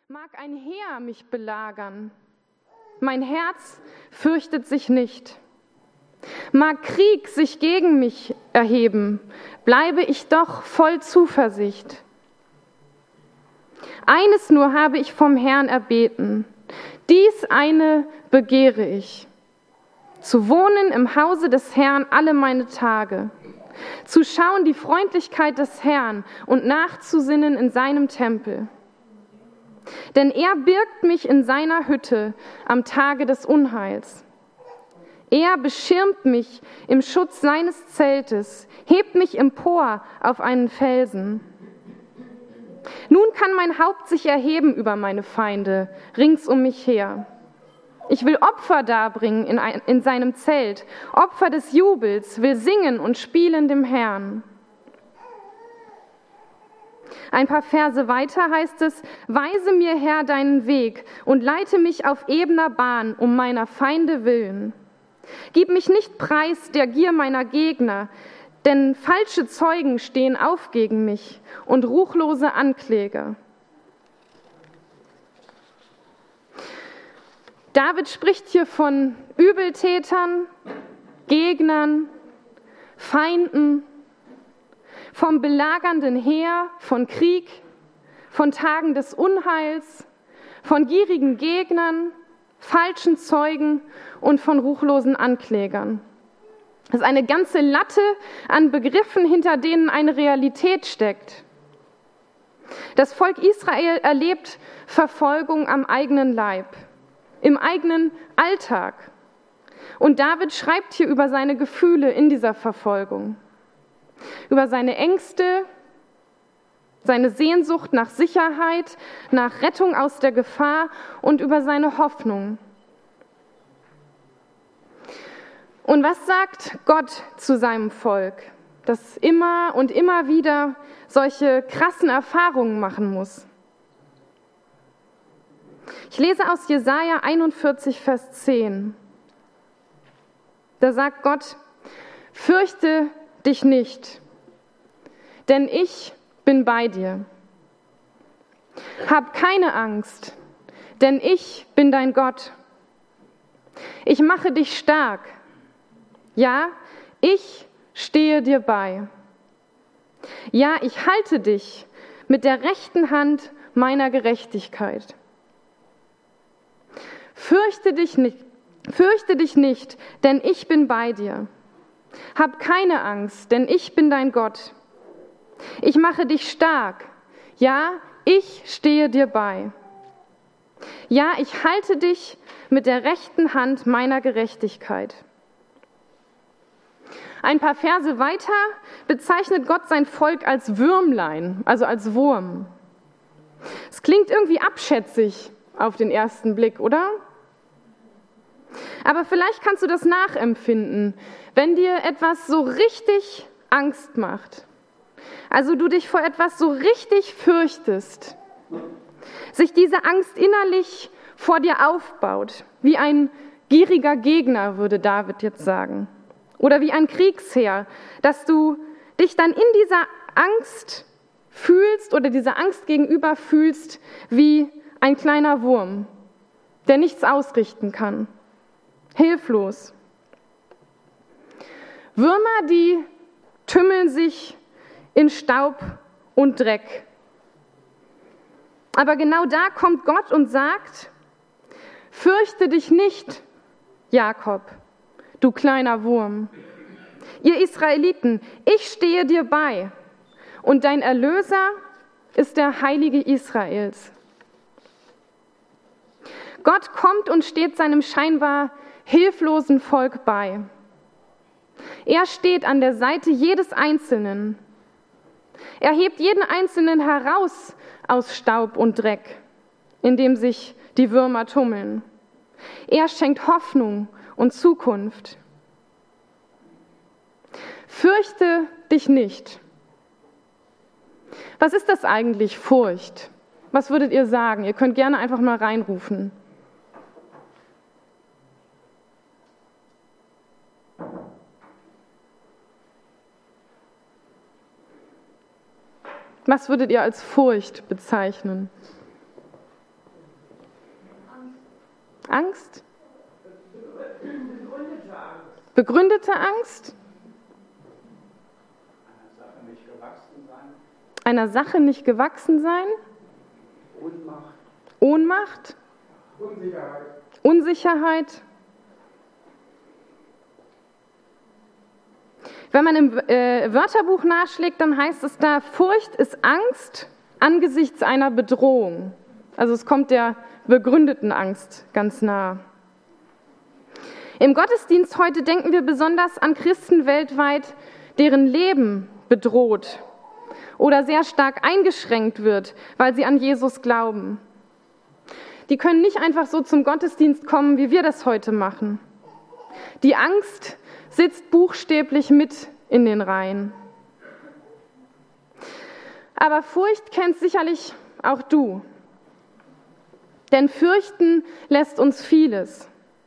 Mag ein Heer mich belagern, mein Herz fürchtet sich nicht. Mag Krieg sich gegen mich erheben, bleibe ich doch voll Zuversicht. Eines nur habe ich vom Herrn erbeten, dies eine begehre ich, zu wohnen im Hause des Herrn alle meine Tage, zu schauen die Freundlichkeit des Herrn und nachzusinnen in seinem Tempel. Denn er birgt mich in seiner Hütte am Tage des Unheils. Er beschirmt mich im Schutz seines Zeltes, hebt mich empor auf einen Felsen. Nun kann mein Haupt sich erheben über meine Feinde rings um mich her. Ich will Opfer darbringen in seinem Zelt, Opfer des Jubels, will singen und spielen dem Herrn. Ein paar Verse weiter heißt es: Weise mir, Herr, deinen Weg und leite mich auf ebener Bahn um meiner Feinde willen. Gib mich nicht preis der Gier meiner Gegner, denn falsche Zeugen stehen auf gegen mich und ruchlose Ankläger. David spricht hier von Übeltätern, Gegnern, Feinden, vom belagernden Heer, von Krieg, von Tagen des Unheils, von gierigen Gegnern, falschen Zeugen und von ruchlosen Anklägern. Das ist eine ganze Latte an Begriffen, hinter denen eine Realität steckt. Das Volk Israel erlebt Verfolgung am eigenen Leib, im eigenen Alltag. Und David schreibt hier über seine Gefühle in dieser Verfolgung, über seine Ängste, seine Sehnsucht nach Sicherheit, nach Rettung aus der Gefahr und über seine Hoffnung. Und was sagt Gott zu seinem Volk, das immer und immer wieder solche krassen Erfahrungen machen muss? Ich lese aus Jesaja 41, Vers 10. Da sagt Gott: Fürchte dich nicht, denn ich bin bei dir. Hab keine Angst, denn ich bin dein Gott. Ich mache dich stark. Ja, ich stehe dir bei. Ja, ich halte dich mit der rechten Hand meiner Gerechtigkeit. Fürchte dich nicht, denn ich bin bei dir. Hab keine Angst, denn ich bin dein Gott. Ich mache dich stark. Ja, ich stehe dir bei. Ja, ich halte dich mit der rechten Hand meiner Gerechtigkeit. Ein paar Verse weiter bezeichnet Gott sein Volk als Würmlein, also als Wurm. Es klingt irgendwie abschätzig auf den ersten Blick, oder? Aber vielleicht kannst du das nachempfinden, wenn dir etwas so richtig Angst macht. Also du dich vor etwas so richtig fürchtest. Sich diese Angst innerlich vor dir aufbaut, wie ein gieriger Gegner, würde David jetzt sagen. Oder wie ein Kriegsheer, dass du dich dann in dieser Angst fühlst oder dieser Angst gegenüber fühlst wie ein kleiner Wurm, der nichts ausrichten kann. Hilflos. Würmer, die tümmeln sich in Staub und Dreck. Aber genau da kommt Gott und sagt: Fürchte dich nicht, Jakob, du kleiner Wurm. Ihr Israeliten, ich stehe dir bei und dein Erlöser ist der Heilige Israels. Gott kommt und steht seinem scheinbar hilflosen Volk bei. Er steht an der Seite jedes Einzelnen. Er hebt jeden Einzelnen heraus aus Staub und Dreck, in dem sich die Würmer tummeln. Er schenkt Hoffnung und Zukunft. Fürchte dich nicht. Was ist das eigentlich, Furcht? Was würdet ihr sagen? Ihr könnt gerne einfach mal reinrufen. Was würdet ihr als Furcht bezeichnen? Angst? Begründete Angst? Einer Sache nicht gewachsen sein? Ohnmacht? Unsicherheit? Wenn man im Wörterbuch nachschlägt, dann heißt es da, Furcht ist Angst angesichts einer Bedrohung. Also es kommt der begründeten Angst ganz nah. Im Gottesdienst heute denken wir besonders an Christen weltweit, deren Leben bedroht oder sehr stark eingeschränkt wird, weil sie an Jesus glauben. Die können nicht einfach so zum Gottesdienst kommen, wie wir das heute machen. Die Angst sitzt buchstäblich mit in den Reihen. Aber Furcht kennst sicherlich auch du. Denn fürchten lässt uns vieles.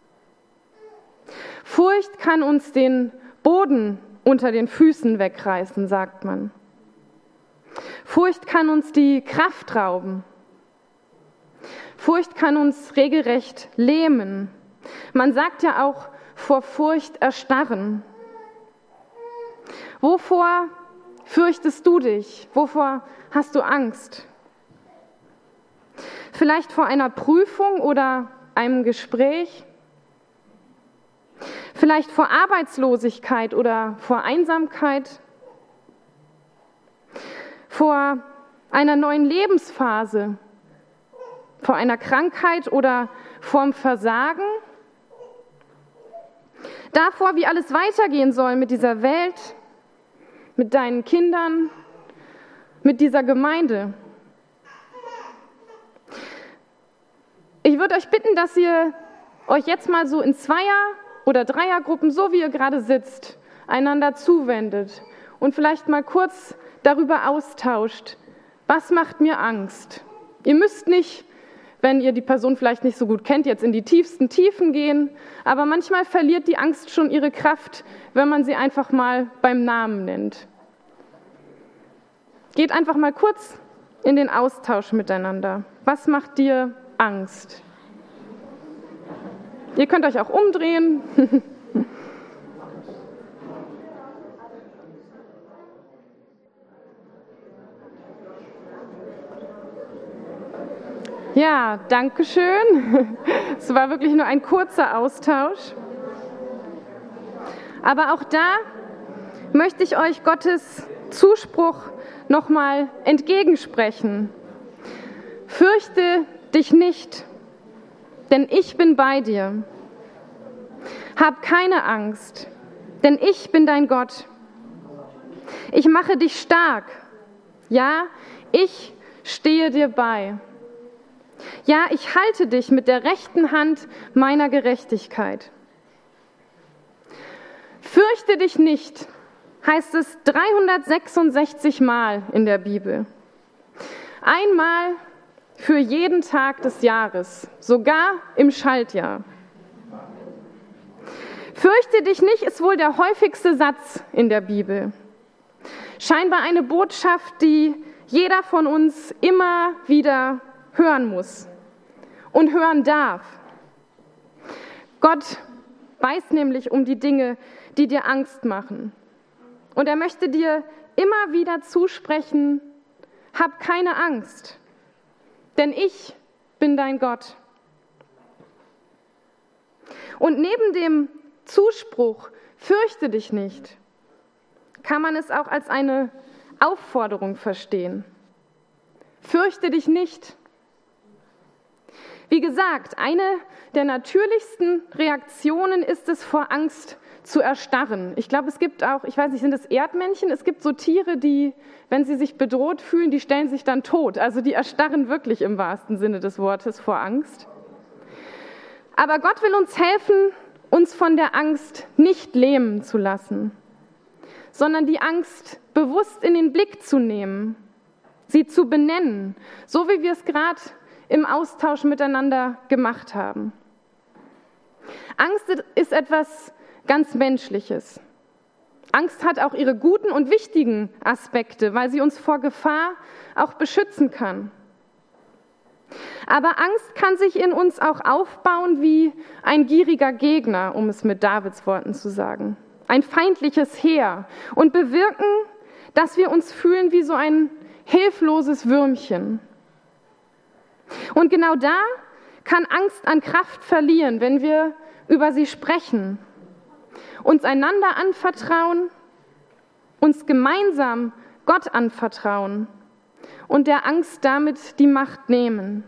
Furcht kann uns den Boden unter den Füßen wegreißen, sagt man. Furcht kann uns die Kraft rauben. Furcht kann uns regelrecht lähmen. Man sagt ja auch, vor Furcht erstarren. Wovor fürchtest du dich? Wovor hast du Angst? Vielleicht vor einer Prüfung oder einem Gespräch? Vielleicht vor Arbeitslosigkeit oder vor Einsamkeit? Vor einer neuen Lebensphase? Vor einer Krankheit oder vorm Versagen? Davor, wie alles weitergehen soll mit dieser Welt, mit deinen Kindern, mit dieser Gemeinde. Ich würde euch bitten, dass ihr euch jetzt mal so in Zweier- oder Dreiergruppen, so wie ihr gerade sitzt, einander zuwendet und vielleicht mal kurz darüber austauscht, was macht mir Angst? Ihr müsst nicht, wenn ihr die Person vielleicht nicht so gut kennt, jetzt in die tiefsten Tiefen gehen, aber manchmal verliert die Angst schon ihre Kraft, wenn man sie einfach mal beim Namen nennt. Geht einfach mal kurz in den Austausch miteinander. Was macht dir Angst? Ihr könnt euch auch umdrehen. Ja, danke schön. Es war wirklich nur ein kurzer Austausch. Aber auch da möchte ich euch Gottes Zuspruch nochmal entgegensprechen. Fürchte dich nicht, denn ich bin bei dir. Hab keine Angst, denn ich bin dein Gott. Ich mache dich stark. Ja, ich stehe dir bei. Ja, ich halte dich mit der rechten Hand meiner Gerechtigkeit. Fürchte dich nicht, heißt es 366 Mal in der Bibel. Einmal für jeden Tag des Jahres, sogar im Schaltjahr. Fürchte dich nicht ist wohl der häufigste Satz in der Bibel. Scheinbar eine Botschaft, die jeder von uns immer wieder hören muss und hören darf. Gott weiß nämlich um die Dinge, die dir Angst machen. Und er möchte dir immer wieder zusprechen, hab keine Angst, denn ich bin dein Gott. Und neben dem Zuspruch, fürchte dich nicht, kann man es auch als eine Aufforderung verstehen. Fürchte dich nicht. Wie gesagt, eine der natürlichsten Reaktionen ist es, vor Angst zu erstarren. Ich glaube, es gibt auch, ich weiß nicht, sind es Erdmännchen? Es gibt so Tiere, die, wenn sie sich bedroht fühlen, die stellen sich dann tot. Also die erstarren wirklich im wahrsten Sinne des Wortes vor Angst. Aber Gott will uns helfen, uns von der Angst nicht lähmen zu lassen, sondern die Angst bewusst in den Blick zu nehmen, sie zu benennen, so wie wir es gerade im Austausch miteinander gemacht haben. Angst ist etwas ganz Menschliches. Angst hat auch ihre guten und wichtigen Aspekte, weil sie uns vor Gefahr auch beschützen kann. Aber Angst kann sich in uns auch aufbauen wie ein gieriger Gegner, um es mit Davids Worten zu sagen. Ein feindliches Heer und bewirken, dass wir uns fühlen wie so ein hilfloses Würmchen. Und genau da kann Angst an Kraft verlieren, wenn wir über sie sprechen, uns einander anvertrauen, uns gemeinsam Gott anvertrauen und der Angst damit die Macht nehmen.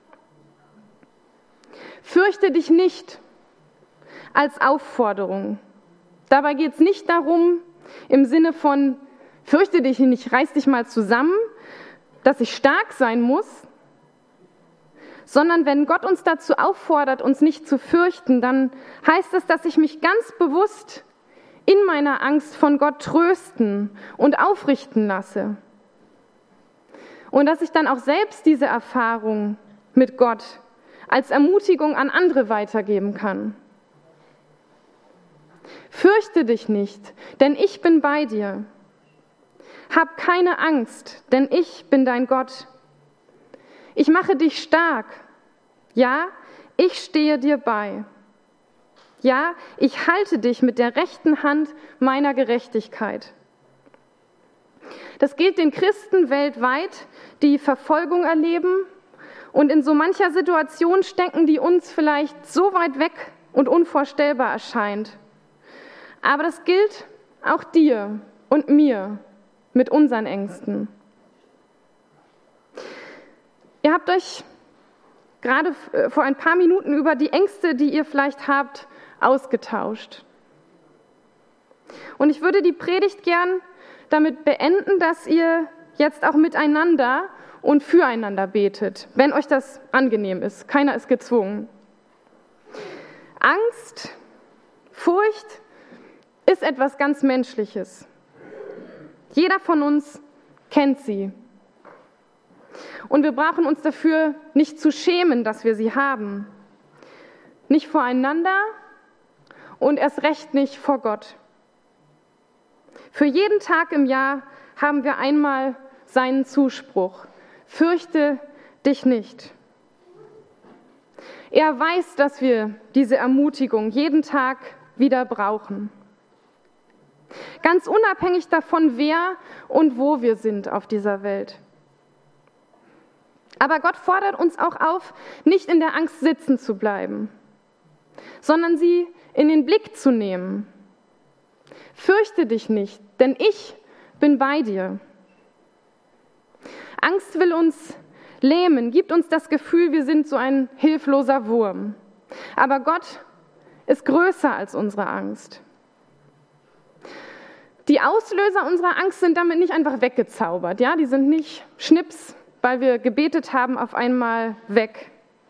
Fürchte dich nicht als Aufforderung. Dabei geht es nicht darum, im Sinne von, fürchte dich nicht, reiß dich mal zusammen, dass ich stark sein muss, sondern wenn Gott uns dazu auffordert, uns nicht zu fürchten, dann heißt es, dass ich mich ganz bewusst in meiner Angst von Gott trösten und aufrichten lasse. Und dass ich dann auch selbst diese Erfahrung mit Gott als Ermutigung an andere weitergeben kann. Fürchte dich nicht, denn ich bin bei dir. Hab keine Angst, denn ich bin dein Gott. Ich mache dich stark. Ja, ich stehe dir bei. Ja, ich halte dich mit der rechten Hand meiner Gerechtigkeit. Das gilt den Christen weltweit, die Verfolgung erleben und in so mancher Situation stecken, die uns vielleicht so weit weg und unvorstellbar erscheint. Aber das gilt auch dir und mir mit unseren Ängsten. Ihr habt euch gerade vor ein paar Minuten über die Ängste, die ihr vielleicht habt, ausgetauscht. Und ich würde die Predigt gern damit beenden, dass ihr jetzt auch miteinander und füreinander betet, wenn euch das angenehm ist. Keiner ist gezwungen. Angst, Furcht ist etwas ganz Menschliches. Jeder von uns kennt sie. Und wir brauchen uns dafür nicht zu schämen, dass wir sie haben. Nicht voreinander und erst recht nicht vor Gott. Für jeden Tag im Jahr haben wir einmal seinen Zuspruch: Fürchte dich nicht. Er weiß, dass wir diese Ermutigung jeden Tag wieder brauchen. Ganz unabhängig davon, wer und wo wir sind auf dieser Welt. Aber Gott fordert uns auch auf, nicht in der Angst sitzen zu bleiben, sondern sie in den Blick zu nehmen. Fürchte dich nicht, denn ich bin bei dir. Angst will uns lähmen, gibt uns das Gefühl, wir sind so ein hilfloser Wurm. Aber Gott ist größer als unsere Angst. Die Auslöser unserer Angst sind damit nicht einfach weggezaubert. Ja? Die sind nicht schnips, weil wir gebetet haben, auf einmal weg.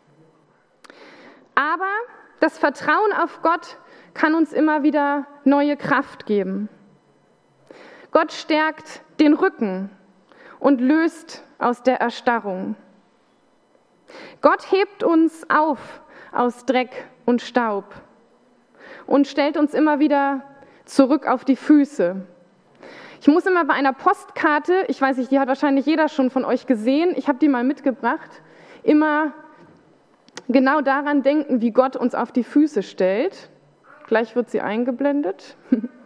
Aber das Vertrauen auf Gott kann uns immer wieder neue Kraft geben. Gott stärkt den Rücken und löst aus der Erstarrung. Gott hebt uns auf aus Dreck und Staub und stellt uns immer wieder zurück auf die Füße. Ich muss immer bei einer Postkarte, ich weiß nicht, die hat wahrscheinlich jeder schon von euch gesehen, ich habe die mal mitgebracht, immer genau daran denken, wie Gott uns auf die Füße stellt. Gleich wird sie eingeblendet.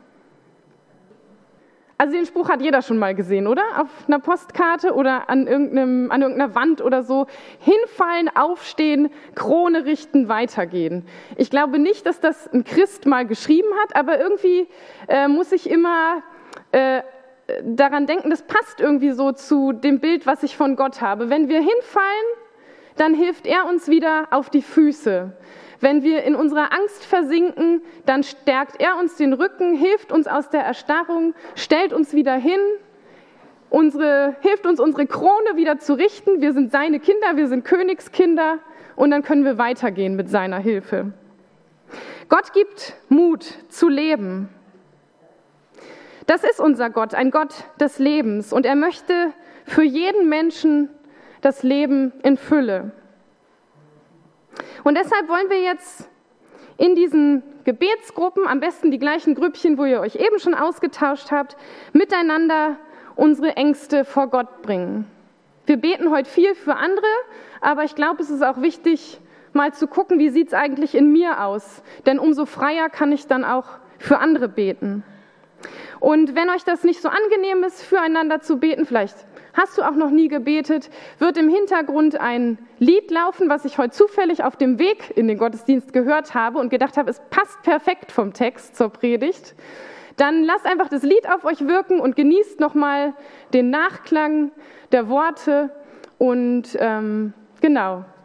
Also den Spruch hat jeder schon mal gesehen, oder? Auf einer Postkarte oder an irgendeiner Wand oder so. Hinfallen, aufstehen, Krone richten, weitergehen. Ich glaube nicht, dass das ein Christ mal geschrieben hat, aber irgendwie muss ich immer daran denken, das passt irgendwie so zu dem Bild, was ich von Gott habe. Wenn wir hinfallen, dann hilft er uns wieder auf die Füße. Wenn wir in unserer Angst versinken, dann stärkt er uns den Rücken, hilft uns aus der Erstarrung, stellt uns wieder hin, hilft uns, unsere Krone wieder zu richten. Wir sind seine Kinder, wir sind Königskinder und dann können wir weitergehen mit seiner Hilfe. Gott gibt Mut zu leben. Das ist unser Gott, ein Gott des Lebens und er möchte für jeden Menschen das Leben in Fülle. Und deshalb wollen wir jetzt in diesen Gebetsgruppen, am besten die gleichen Grüppchen, wo ihr euch eben schon ausgetauscht habt, miteinander unsere Ängste vor Gott bringen. Wir beten heute viel für andere, aber ich glaube, es ist auch wichtig, mal zu gucken, wie sieht es eigentlich in mir aus. Denn umso freier kann ich dann auch für andere beten. Und wenn euch das nicht so angenehm ist, füreinander zu beten, vielleicht hast du auch noch nie gebetet, wird im Hintergrund ein Lied laufen, was ich heute zufällig auf dem Weg in den Gottesdienst gehört habe und gedacht habe, es passt perfekt vom Text zur Predigt. Dann lasst einfach das Lied auf euch wirken und genießt nochmal den Nachklang der Worte und genau,